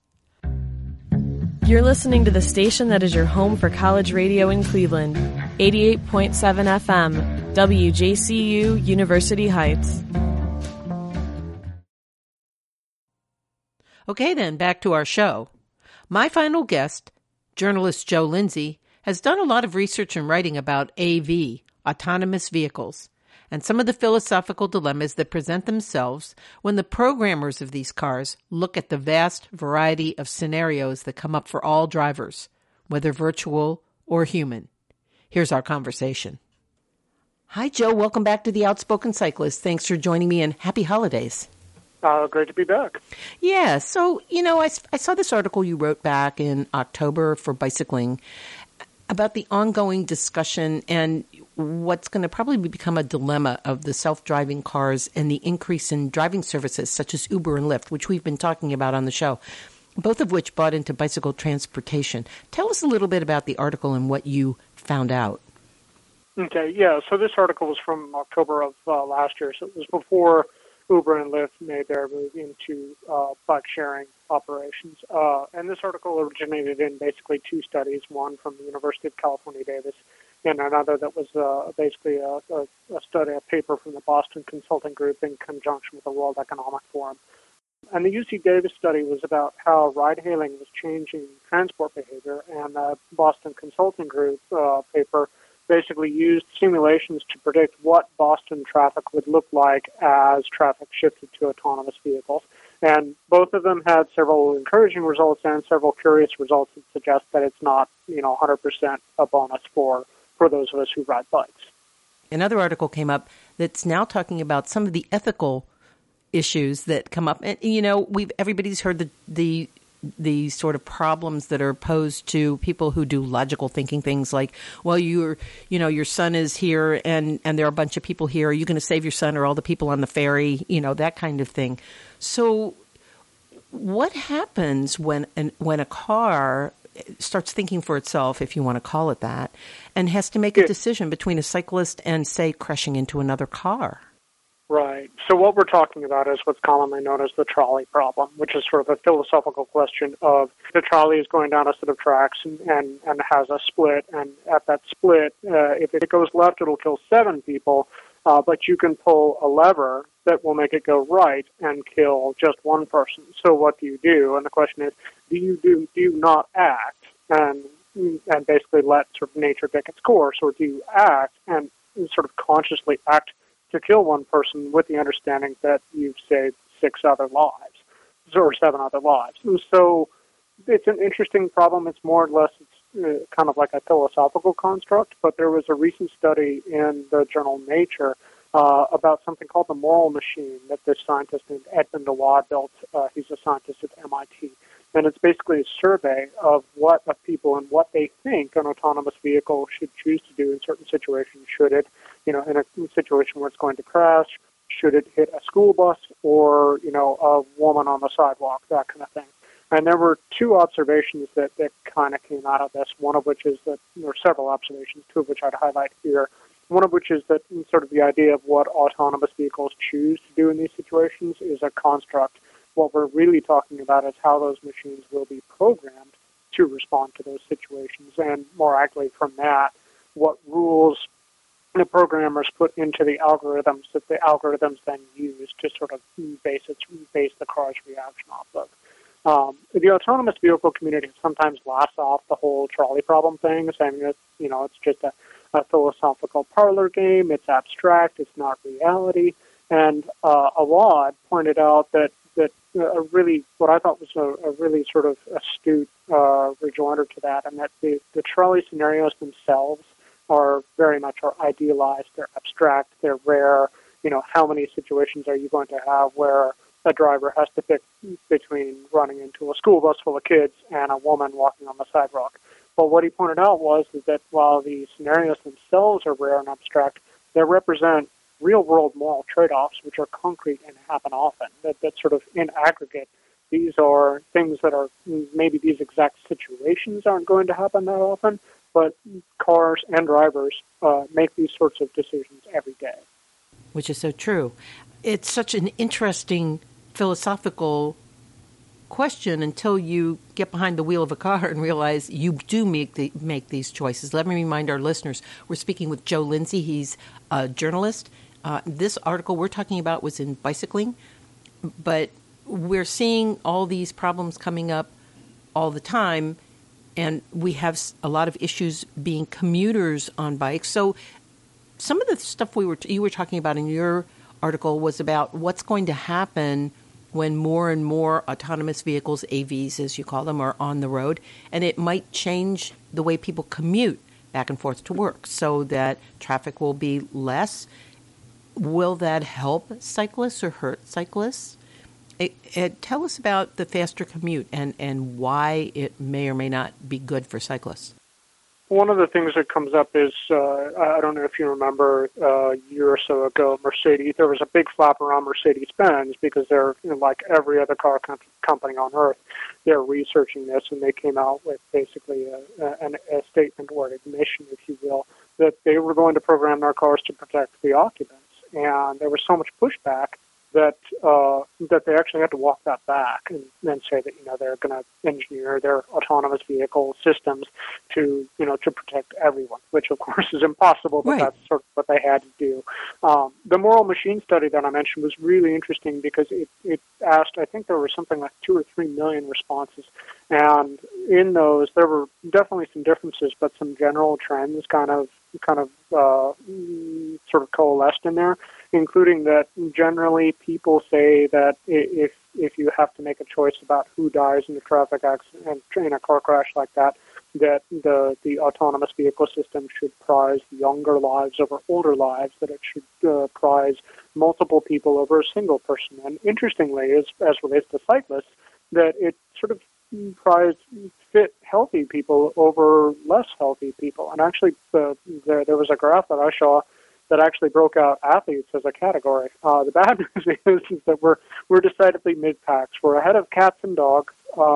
You're listening to the station that is your home for college radio in Cleveland, 88.7 FM, WJCU, University Heights. Okay then, back to our show. My final guest, journalist Joe Lindsay, has done a lot of research and writing about AV, autonomous vehicles, and some of the philosophical dilemmas that present themselves when the programmers of these cars look at the vast variety of scenarios that come up for all drivers, whether virtual or human. Here's our conversation. Hi, Joe. Welcome back to the Outspoken Cyclist. Thanks for joining me, and happy holidays. Great to be back. Yeah, so, I saw this article you wrote back in October for Bicycling. about the ongoing discussion and what's going to probably become a dilemma of the self-driving cars and the increase in driving services such as Uber and Lyft, which we've been talking about on the show, both of which bought into bicycle transportation. Tell us a little bit about the article and what you found out. Okay, yeah, so this article was from October of last year, so it was before Uber and Lyft made their move into bike-sharing operations. And this article originated in basically two studies, one from the University of California, Davis, and another that was basically a study, a paper from the Boston Consulting Group in conjunction with the World Economic Forum. And the UC Davis study was about how ride-hailing was changing transport behavior, and the Boston Consulting Group paper basically used simulations to predict what Boston traffic would look like as traffic shifted to autonomous vehicles. And both of them had several encouraging results and several curious results that suggest that it's not, 100% a bonus for those of us who ride bikes. Another article came up that's now talking about some of the ethical issues that come up. And, everybody's heard the sort of problems that are posed to people who do logical thinking things like, well, your son is here and there are a bunch of people here. Are you going to save your son or all the people on the ferry? That kind of thing. So what happens when a car starts thinking for itself, if you want to call it that, and has to make a decision between a cyclist and, say, crashing into another car? Right. So what we're talking about is what's commonly known as the trolley problem, which is sort of a philosophical question of the trolley is going down a set of tracks and has a split, and at that split, if it goes left, it'll kill 7 people, but you can pull a lever that will make it go right and kill just 1 person. So what do you do? And the question is, do you not act and basically let sort of nature take its course, or do you act and sort of consciously act to kill 1 person with the understanding that you've saved 6 other lives or 7 other lives? And so it's an interesting problem. It's more or less kind of like a philosophical construct, but there was a recent study in the journal Nature about something called the moral machine that this scientist named Edmund Awad built. He's a scientist at MIT. And it's basically a survey of what people and what they think an autonomous vehicle should choose to do in certain situations. Should it, in a situation where it's going to crash, should it hit a school bus or, a woman on the sidewalk, that kind of thing. And there were 2 observations that kind of came out of this, one of which is that there are several observations, 2 of which I'd highlight here. One of which is that sort of the idea of what autonomous vehicles choose to do in these situations is a construct. What we're really talking about is how those machines will be programmed to respond to those situations. And more accurately from that, what rules the programmers put into the algorithms that the algorithms then use to sort of base the car's reaction off of. The autonomous vehicle community sometimes laughs off the whole trolley problem thing, saying that, it's just a philosophical parlor game, it's abstract, it's not reality. And Awad pointed out that a really, what I thought was a really sort of astute rejoinder to that, and that the trolley scenarios themselves are very much idealized, they're abstract, they're rare. How many situations are you going to have where a driver has to pick between running into a school bus full of kids and a woman walking on the sidewalk? But what he pointed out was that while the scenarios themselves are rare and abstract, they represent real-world moral trade-offs, which are concrete and happen often. That sort of in aggregate, these are things that are maybe these exact situations aren't going to happen that often, but cars and drivers make these sorts of decisions every day. Which is so true. It's such an interesting philosophical question until you get behind the wheel of a car and realize you do make these choices. Let me remind our listeners, we're speaking with Joe Lindsay. He's a journalist. This article we're talking about was in Bicycling, but we're seeing all these problems coming up all the time, and we have a lot of issues being commuters on bikes. So some of the stuff you were talking about in your article was about what's going to happen when more and more autonomous vehicles, AVs as you call them, are on the road, and it might change the way people commute back and forth to work so that traffic will be less. Will that help cyclists or hurt cyclists? Tell us about the faster commute and why it may or may not be good for cyclists. one of the things that comes up is, I don't know if you remember a year or so ago, Mercedes, there was a big flap around Mercedes-Benz because they're, like every other car company on earth, they're researching this, and they came out with basically a statement or admission, if you will, that they were going to program their cars to protect the occupants. And there was so much pushback that they actually had to walk that back and say that they're going to engineer their autonomous vehicle systems to to protect everyone, which of course is impossible, but that's sort of what they had to do. The moral machine study that I mentioned was really interesting because it asked, I think there were something like 2 or 3 million responses, and in those there were definitely some differences, but some general trends kind of sort of coalesced in there, including that generally people say that if you have to make a choice about who dies in a traffic accident and in a car crash like that, that the autonomous vehicle system should prize younger lives over older lives, that it should prize multiple people over a single person. And interestingly, as relates to cyclists, that it sort of prized fit healthy people over less healthy people. And actually, there was a graph that I saw that actually broke out athletes as a category. The bad news is that we're decidedly mid-packs. We're ahead of cats and dogs.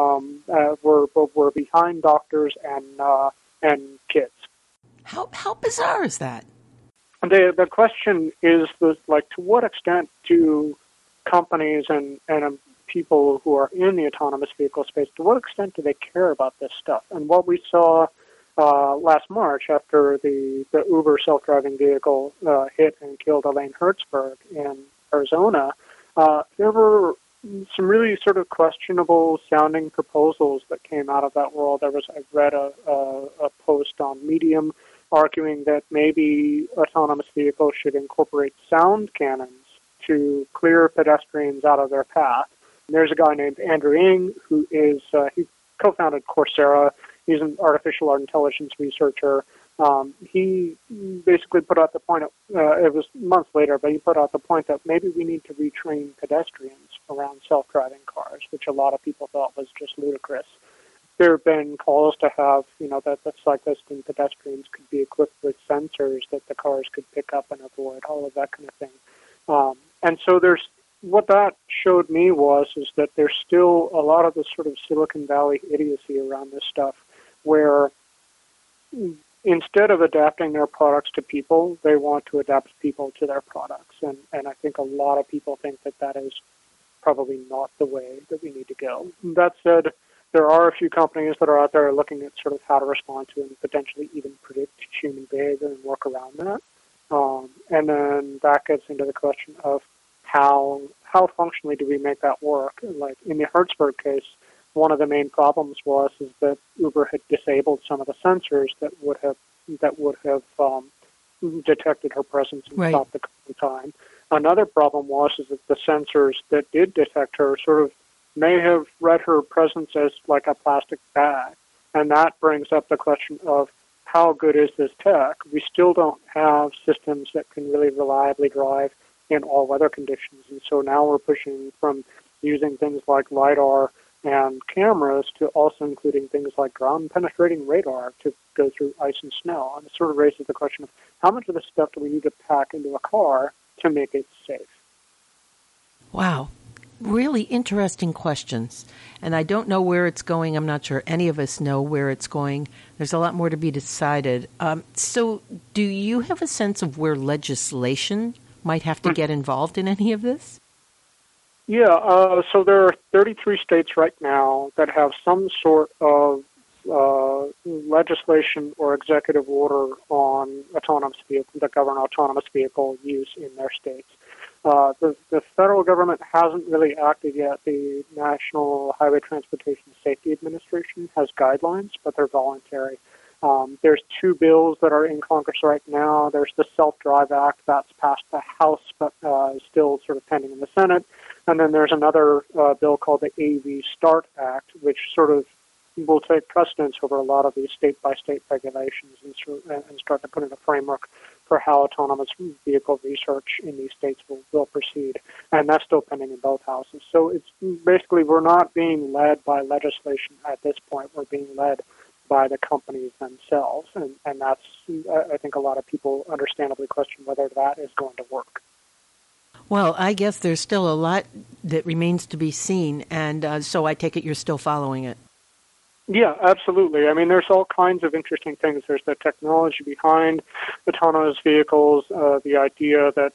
We're behind doctors and kids. How bizarre is that? The question is to what extent do companies and people who are in the autonomous vehicle space, to what extent do they care about this stuff? And what we saw last March after the Uber self-driving vehicle hit and killed Elaine Hertzberg in Arizona, there were some really sort of questionable sounding proposals that came out of that world. I read a post on Medium arguing that maybe autonomous vehicles should incorporate sound cannons to clear pedestrians out of their path. And there's a guy named Andrew Ng who is he co-founded Coursera. He's an artificial intelligence researcher. He basically put out the point, it was months later, but he put out the point that maybe we need to retrain pedestrians around self-driving cars, which a lot of people thought was just ludicrous. There have been calls to have, that the cyclists and pedestrians could be equipped with sensors that the cars could pick up and avoid, all of that kind of thing. And so what that showed me is that there's still a lot of this sort of Silicon Valley idiocy around this stuff, where instead of adapting their products to people, they want to adapt people to their products. And I think a lot of people think that is probably not the way that we need to go. That said, there are a few companies that are out there looking at sort of how to respond to and potentially even predict human behavior and work around that. And then that gets into the question of how functionally do we make that work? Like in the Hertzberg case, one of the main problems is that Uber had disabled some of the sensors that would have detected her presence and stopped the car in time. Another problem is that the sensors that did detect her sort of may have read her presence as like a plastic bag, and that brings up the question of how good is this tech? We still don't have systems that can really reliably drive in all weather conditions, and so now we're pushing from using things like LiDAR and cameras to also including things like ground-penetrating radar to go through ice and snow. And it sort of raises the question of how much of this stuff do we need to pack into a car to make it safe? Wow. Really interesting questions. And I don't know where it's going. I'm not sure any of us know where it's going. There's a lot more to be decided. So do you have a sense of where legislation might have to get involved in any of this? Yeah, so there are 33 states right now that have some sort of legislation or executive order on autonomous vehicles that govern autonomous vehicle use in their states. The federal government hasn't really acted yet. The National Highway Transportation Safety Administration has guidelines, but they're voluntary. There's 2 bills that are in Congress right now. There's the Self-Drive Act that's passed the House, but is still sort of pending in the Senate. And then there's another bill called the AV START Act, which sort of will take precedence over a lot of these state-by-state regulations and start to put in a framework for how autonomous vehicle research in these states will proceed. And that's still pending in both houses. So it's basically we're not being led by legislation at this point. We're being led by the companies themselves. And that's, I think a lot of people understandably question whether that is going to work. Well, I guess there's still a lot that remains to be seen, and so I take it you're still following it. Yeah, absolutely. I mean, there's all kinds of interesting things. There's the technology behind autonomous vehicles, the idea that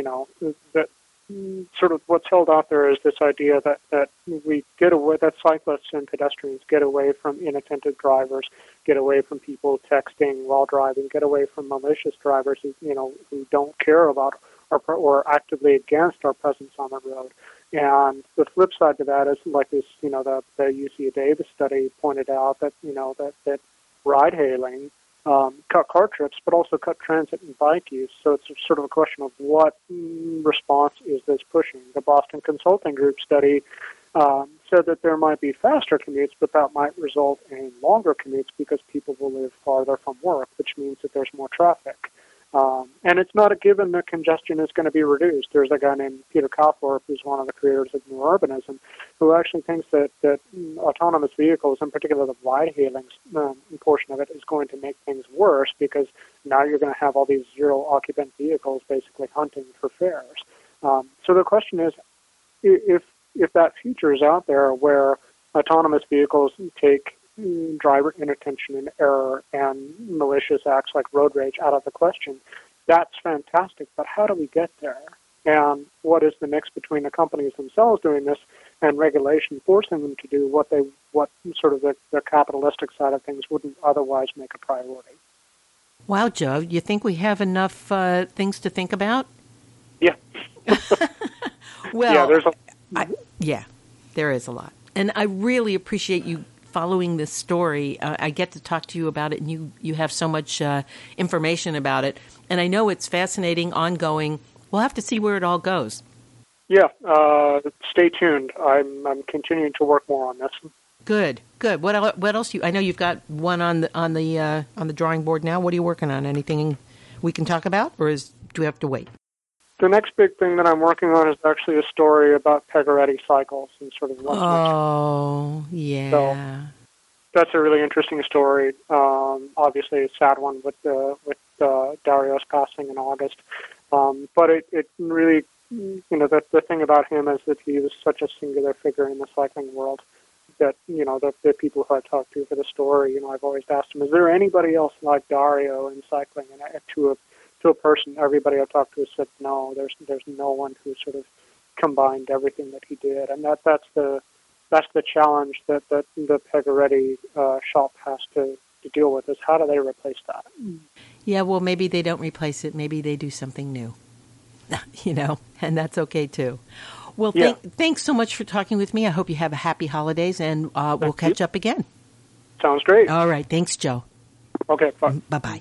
sort of what's held out there is this idea that we get away, that cyclists and pedestrians get away from inattentive drivers, get away from people texting while driving, get away from malicious drivers who don't care about or actively against our presence on the road. And the flip side to that is, like this, the UC Davis study pointed out that that ride-hailing cut car trips, but also cut transit and bike use. So it's sort of a question of what response is this pushing. The Boston Consulting Group study said that there might be faster commutes, but that might result in longer commutes because people will live farther from work, which means that there's more traffic. And it's not a given that congestion is going to be reduced. There's a guy named Peter Calthorpe, who's one of the creators of New Urbanism, who actually thinks that autonomous vehicles, in particular the ride-hailing portion of it, is going to make things worse because now you're going to have all these zero-occupant vehicles basically hunting for fares. So the question is, if that future is out there where autonomous vehicles take driver inattention and error and malicious acts like road rage out of the question, that's fantastic. But how do we get there? And what is the mix between the companies themselves doing this and regulation forcing them to do what sort of the capitalistic side of things wouldn't otherwise make a priority? Wow, Joe, you think we have enough things to think about? Yeah. Well, yeah, there is a lot. And I really appreciate you following this story. I get to talk to you about it, and you have so much information about it. And I know it's fascinating, ongoing. We'll have to see where it all goes. Yeah, stay tuned. I'm continuing to work more on this. Good. What else? I know you've got one on the drawing board now. What are you working on? Anything we can talk about, or do we have to wait? The next big thing that I'm working on is actually a story about Pegoretti cycles and sort of what's next. Yeah. So that's a really interesting story. Obviously, a sad one with Dario's passing in August. But it really, the thing about him is that he was such a singular figure in the cycling world that, the people who I talked to for the story, I've always asked him, is there anybody else like Dario in cycling? And to a person, everybody I've talked to has said, no, there's no one who sort of combined everything that he did. And that's the challenge that the Pegoretti shop has to deal with, is how do they replace that? Yeah, well, maybe they don't replace it. Maybe they do something new, and that's okay too. Well, thanks so much for talking with me. I hope you have a happy holidays, and we'll catch up again. Sounds great. All right. Thanks, Joe. Okay, bye. Bye-bye.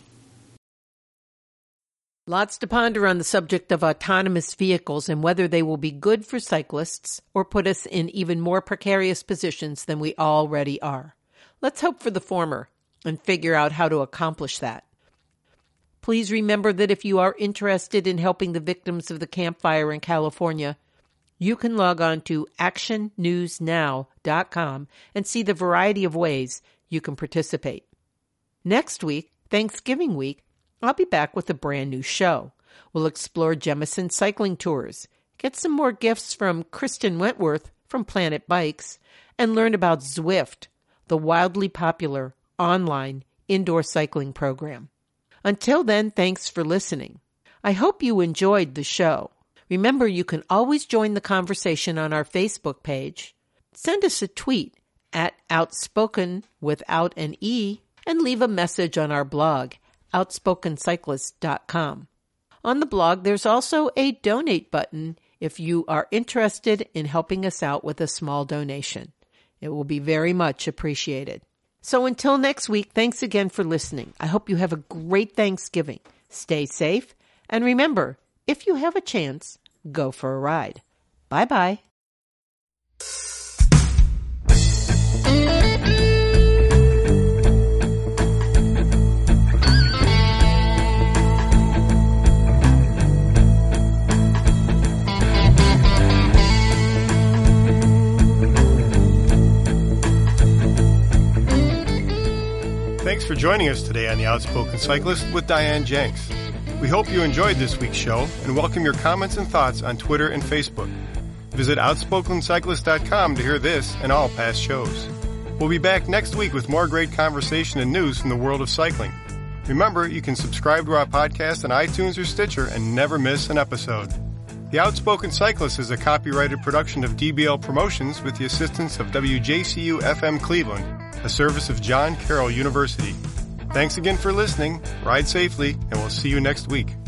Lots to ponder on the subject of autonomous vehicles and whether they will be good for cyclists or put us in even more precarious positions than we already are. Let's hope for the former and figure out how to accomplish that. Please remember that if you are interested in helping the victims of the Camp Fire in California, you can log on to actionnewsnow.com and see the variety of ways you can participate. Next week, Thanksgiving week, I'll be back with a brand new show. We'll explore Jemison cycling tours, get some more gifts from Kristen Wentworth from Planet Bikes, and learn about Zwift, the wildly popular online indoor cycling program. Until then, thanks for listening. I hope you enjoyed the show. Remember, you can always join the conversation on our Facebook page. Send us a tweet at Outspoken without an E, and leave a message on our blog, outspokencyclist.com. On the blog, there's also a donate button if you are interested in helping us out with a small donation. It will be very much appreciated. So until next week, thanks again for listening. I hope you have a great Thanksgiving. Stay safe, and remember, if you have a chance, go for a ride. Bye-bye. Thanks for joining us today on The Outspoken Cyclist with Diane Jenks. We hope you enjoyed this week's show and welcome your comments and thoughts on Twitter and Facebook. Visit OutspokenCyclist.com to hear this and all past shows. We'll be back next week with more great conversation and news from the world of cycling. Remember, you can subscribe to our podcast on iTunes or Stitcher and never miss an episode. The Outspoken Cyclist is a copyrighted production of DBL Promotions with the assistance of WJCU-FM Cleveland, a service of John Carroll University. Thanks again for listening, ride safely, and we'll see you next week.